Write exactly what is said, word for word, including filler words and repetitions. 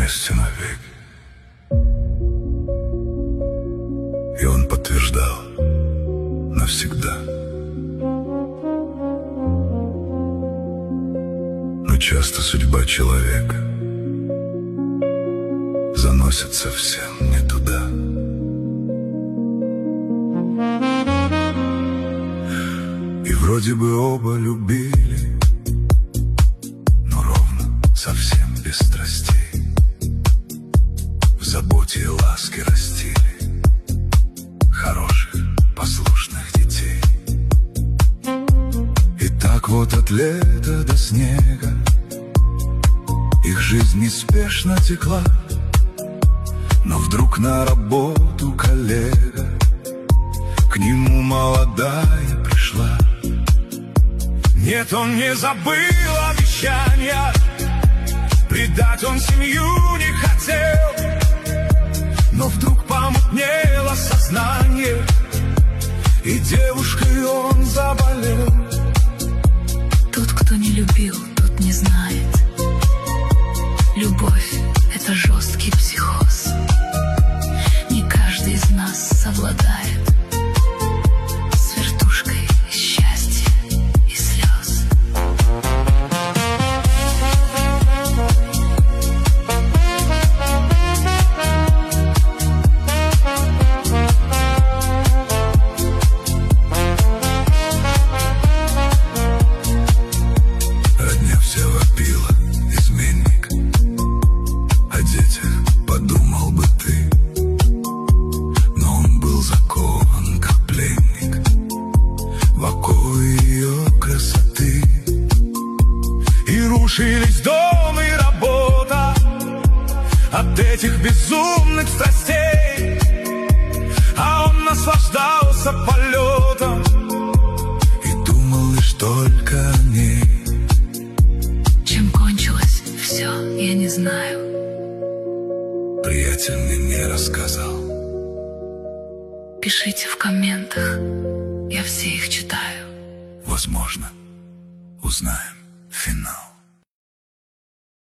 вместе навеки. И он подтверждал: навсегда. Но часто судьба человека заносит совсем не туда. И вроде бы оба любили, но ровно совсем без страстей, в заботе и ласке растили хороших, послушных детей. И так вот от лета до снега их жизнь неспешно текла. Но вдруг на работу коллега к нему молодая пришла. Нет, он не забыл обещания, предать он семью не хотел. Но вдруг помутнело сознание, и девушкой он заболел. Тот, кто не любил, тот не знает. Любовь — это жесткий психоз. Не каждый из нас совладает с вертушкой счастья и слез. Родня вся вопила: изменник. О детях подумал бы ты. Но он был закован, как пленник, в оковы ее красоты. И рушились дом и работа от этих безумных страстей, а он наслаждался полетом и думал лишь только о ней. Чем кончилось все, я не знаю. Приятель мне не рассказал. Пишите в комментах, я все их читаю. Возможно, узнаем финал.